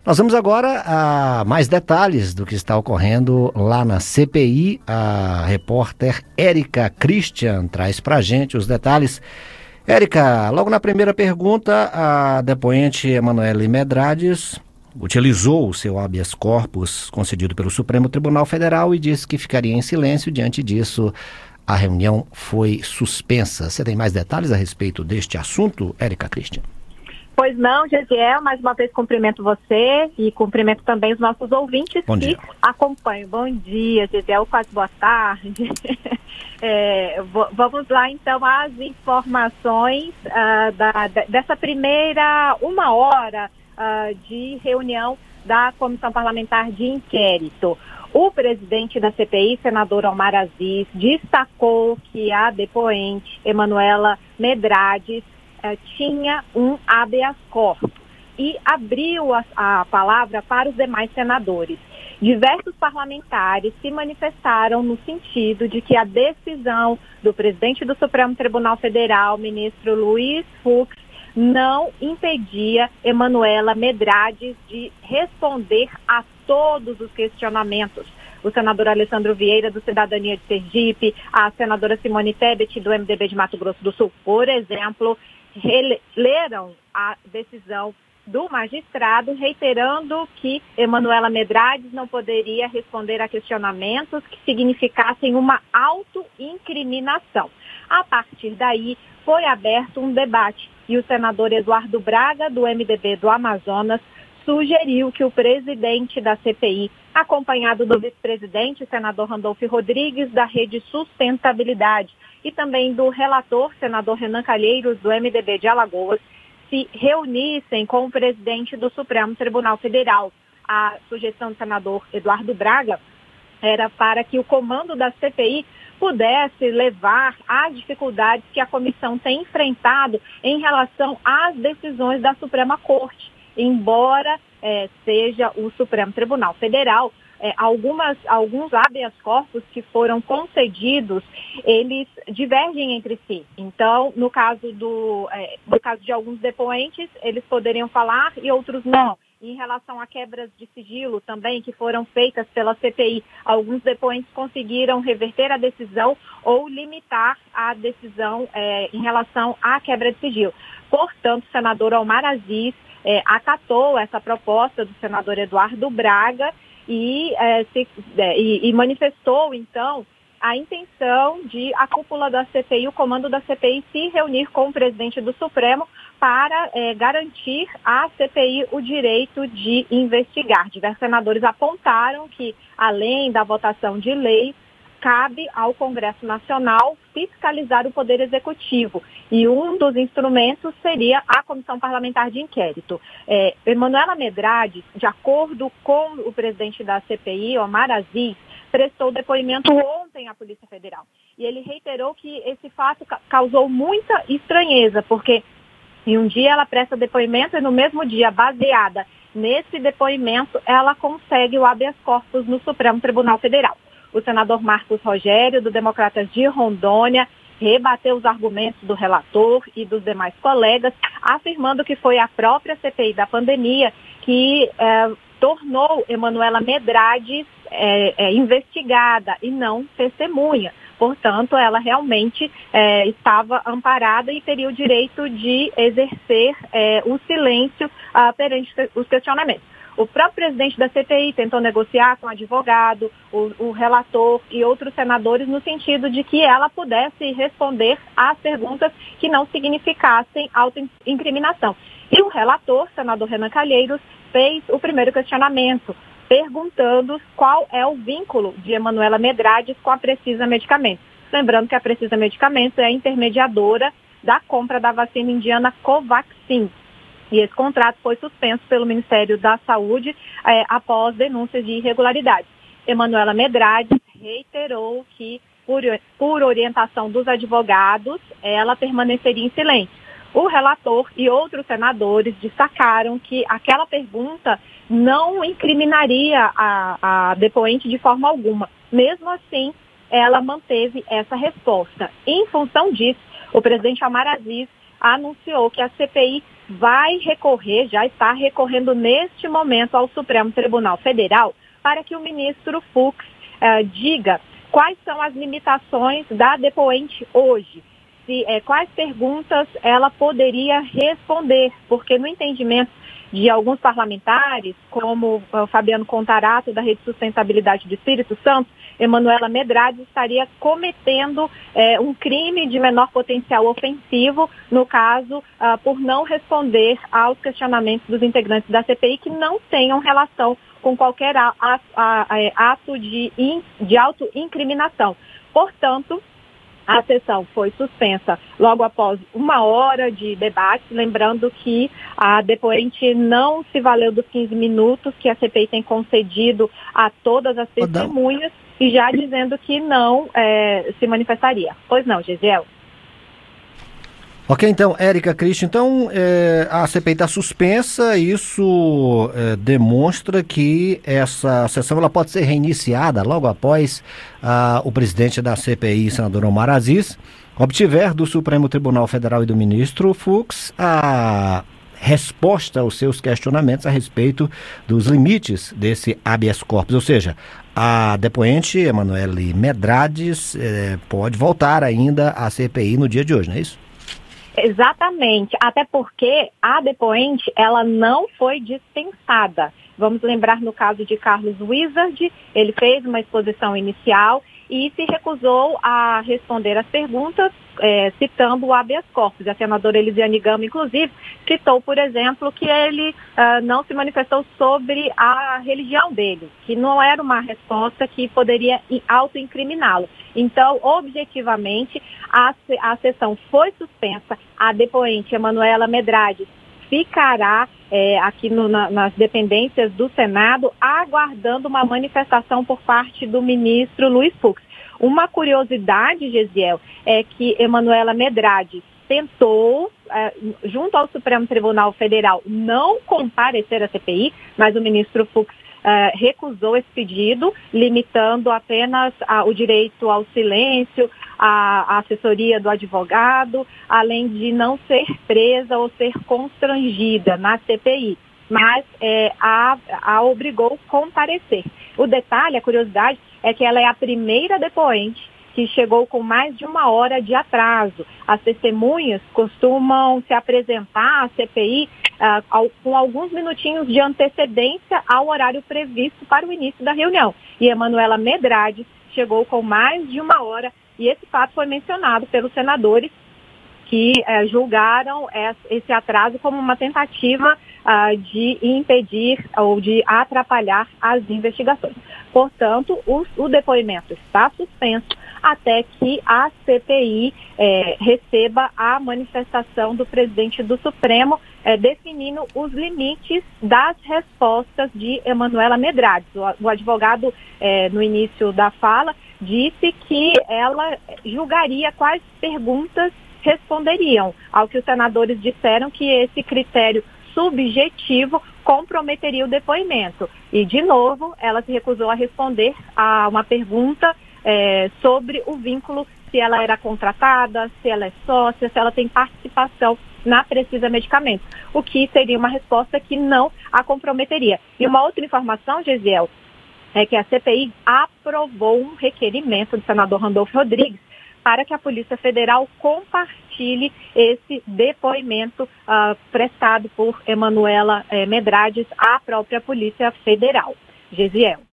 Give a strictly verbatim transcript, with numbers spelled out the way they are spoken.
Nós vamos agora a mais detalhes do que está ocorrendo lá na C P I. A repórter Érica Christian traz para a gente os detalhes. Érica, logo na primeira pergunta, a depoente Emanuele Medrades utilizou o seu habeas corpus concedido pelo Supremo Tribunal Federal e disse que ficaria em silêncio. Diante disso, a reunião foi suspensa. Você tem mais detalhes a respeito deste assunto, Érica Christian? Pois não, Gesiel, mais uma vez cumprimento você e cumprimento também os nossos ouvintes Bom que dia. acompanham. Bom dia, Gesiel, quase boa tarde. é, vamos lá, então, às informações uh, da, dessa primeira uma hora uh, de reunião da Comissão Parlamentar de Inquérito. O presidente da C P I, senador Omar Aziz, destacou que a depoente Emanuela Medrades tinha um habeas corpus e abriu a, a palavra para os demais senadores. Diversos parlamentares se manifestaram no sentido de que a decisão do presidente do Supremo Tribunal Federal, ministro Luiz Fux, não impedia Emanuela Medrades de responder a todos os questionamentos. O senador Alessandro Vieira, do Cidadania de Sergipe, a senadora Simone Tebet, do M D B de Mato Grosso do Sul, por exemplo, leram a decisão do magistrado, reiterando que Emanuela Medrades não poderia responder a questionamentos que significassem uma autoincriminação. A partir daí, foi aberto um debate e o senador Eduardo Braga, do M D B do Amazonas, sugeriu que o presidente da C P I, acompanhado do vice-presidente, senador Randolfo Rodrigues, da Rede Sustentabilidade, e também do relator, senador Renan Calheiros, do M D B de Alagoas, se reunissem com o presidente do Supremo Tribunal Federal. A sugestão do senador Eduardo Braga era para que o comando da C P I pudesse levar às dificuldades que a comissão tem enfrentado em relação às decisões da Suprema Corte. Embora eh, seja o Supremo Tribunal Federal, eh, algumas, alguns habeas corpus que foram concedidos, eles divergem entre si. Então, no caso, do, eh, no caso de alguns depoentes, eles poderiam falar e outros não. Em relação a quebras de sigilo também que foram feitas pela C P I, alguns depoentes conseguiram reverter a decisão ou limitar a decisão eh, em relação à quebra de sigilo. Portanto, o senador Omar Aziz É, acatou essa proposta do senador Eduardo Braga e, é, se, é, e, e manifestou, então, a intenção de a cúpula da C P I, o comando da C P I, se reunir com o presidente do Supremo para é, garantir à C P I o direito de investigar. Diversos senadores apontaram que, além da votação de lei, cabe ao Congresso Nacional fiscalizar o Poder Executivo. E um dos instrumentos seria a Comissão Parlamentar de Inquérito. É, Emanuela Medrades, de acordo com o presidente da C P I, Omar Aziz, prestou depoimento ontem à Polícia Federal. E ele reiterou que esse fato ca- causou muita estranheza, porque em um dia ela presta depoimento e no mesmo dia, baseada nesse depoimento, ela consegue o habeas corpus no Supremo Tribunal Federal. O senador Marcos Rogério, do Democratas de Rondônia, rebateu os argumentos do relator e dos demais colegas, afirmando que foi a própria C P I da pandemia que eh, tornou Emanuela Medrades eh, eh, investigada e não testemunha. Portanto, ela realmente eh, estava amparada e teria o direito de exercer eh, o silêncio ah, perante os questionamentos. O próprio presidente da C P I tentou negociar com o advogado, o, o relator e outros senadores no sentido de que ela pudesse responder às perguntas que não significassem autoincriminação. E o relator, senador Renan Calheiros, fez o primeiro questionamento, perguntando qual é o vínculo de Emanuela Medrades com a Precisa Medicamentos. Lembrando que a Precisa Medicamentos é a intermediadora da compra da vacina indiana Covaxin. E esse contrato foi suspenso pelo Ministério da Saúde eh, após denúncias de irregularidades. Emanuela Medrades reiterou que, por, por orientação dos advogados, ela permaneceria em silêncio. O relator e outros senadores destacaram que aquela pergunta não incriminaria a, a depoente de forma alguma. Mesmo assim, ela manteve essa resposta. Em função disso, o presidente Omar Aziz anunciou que a C P I vai recorrer, já está recorrendo neste momento ao Supremo Tribunal Federal para que o ministro Fux uh, diga quais são as limitações da depoente hoje. Se, eh, quais perguntas ela poderia responder, porque no entendimento de alguns parlamentares, como o Fabiano Contarato, da Rede Sustentabilidade do Espírito Santo, Emanuela Medrades estaria cometendo eh, um crime de menor potencial ofensivo, no caso, ah, por não responder aos questionamentos dos integrantes da C P I que não tenham relação com qualquer a, a, a, ato de, in, de autoincriminação. Portanto, a sessão foi suspensa logo após uma hora de debate, lembrando que a depoente não se valeu dos quinze minutos que a C P I tem concedido a todas as testemunhas e já dizendo que não é, se manifestaria. Pois não, Gesiel? Ok, então, Érica Christian, então é, a C P I está suspensa, isso é, demonstra que essa sessão ela pode ser reiniciada logo após ah, o presidente da C P I, senador Omar Aziz, obtiver do Supremo Tribunal Federal e do ministro Fux a resposta aos seus questionamentos a respeito dos limites desse habeas corpus, ou seja, a depoente Emanuele Medrades é, pode voltar ainda à C P I no dia de hoje, não é isso? Exatamente, até porque a depoente, ela não foi dispensada. Vamos lembrar no caso de Carlos Wizard, ele fez uma exposição inicial e se recusou a responder as perguntas, é, citando o habeas corpus. A senadora Elisiane Gama, inclusive, citou, por exemplo, que ele uh, não se manifestou sobre a religião dele, que não era uma resposta que poderia autoincriminá-lo. Então, objetivamente, a, a sessão foi suspensa. A depoente Emanuela Medrades ficará é, aqui no, na, nas dependências do Senado, aguardando uma manifestação por parte do ministro Luiz Fux. Uma curiosidade, Gesiel, é que Emanuela Medrades tentou, é, junto ao Supremo Tribunal Federal, não comparecer à C P I, mas o ministro Fux Uh, recusou esse pedido, limitando apenas uh, o direito ao silêncio, a, a assessoria do advogado, além de não ser presa ou ser constrangida na C P I, mas é, a, a obrigou a comparecer. O detalhe, a curiosidade, é que ela é a primeira depoente que chegou com mais de uma hora de atraso. As testemunhas costumam se apresentar à C P I uh, ao, com alguns minutinhos de antecedência ao horário previsto para o início da reunião. E Emanuela Medrades chegou com mais de uma hora e esse fato foi mencionado pelos senadores que uh, julgaram esse atraso como uma tentativa uh, de impedir ou de atrapalhar as investigações. Portanto, o, o depoimento está suspenso até que a C P I eh, receba a manifestação do presidente do Supremo, eh, definindo os limites das respostas de Emanuela Medrades. O, o advogado, eh, no início da fala, disse que ela julgaria quais perguntas responderiam, ao que os senadores disseram que esse critério subjetivo comprometeria o depoimento. E, de novo, ela se recusou a responder a uma pergunta é, sobre o vínculo, se ela era contratada, se ela é sócia, se ela tem participação na Precisa Medicamentos, o que seria uma resposta que não a comprometeria. E uma outra informação, Gesiel, é que a C P I aprovou um requerimento do senador Randolfo Rodrigues para que a Polícia Federal compartilhe esse depoimento uh, prestado por Emanuela eh, Medrades à própria Polícia Federal. Gesiel.